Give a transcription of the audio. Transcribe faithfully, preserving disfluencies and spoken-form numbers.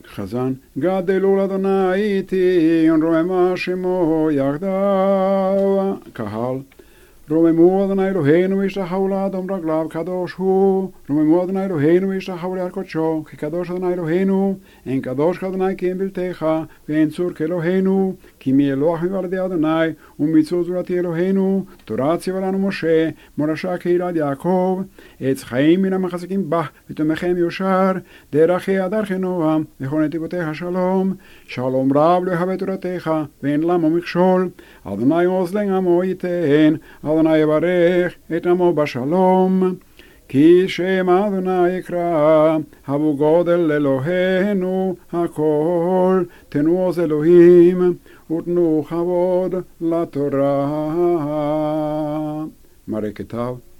חזן, גדלו לאדוני תהיון רוממה שמו יחדיו. קהל, רוממו אדוני אלוהינו וישתחוו לאדום רגליו קדוש הוא. רוממו אדוני אלוהינו וישתחוו ליד קודשו, כי קדוש אדוני אלוהינו, אין קדוש כאדוני כי אין בלתך, ואין צור כאלוהינו, כי מי אלוהך מבלעדי אדוני, ומצור זולתי אלוהינו. תורה ציווה לנו משה, מורשה קהילת יעקב, עץ חיים מן המחזיקים בה, ותומכם יושר, דרכיה דרכי נועם, וכל נתיבותיך שלום. שלום רב לא יחווה תורתך, ואין למו מכשול. אדוני עוז לעמו ייתן, אדוני יברך את עמו בשלום. כי שם אדוני יקרא, הבו גודל אלוהינו הכל, תנו עוז אלוהים, ותנו כבוד לתורה. מראה כתב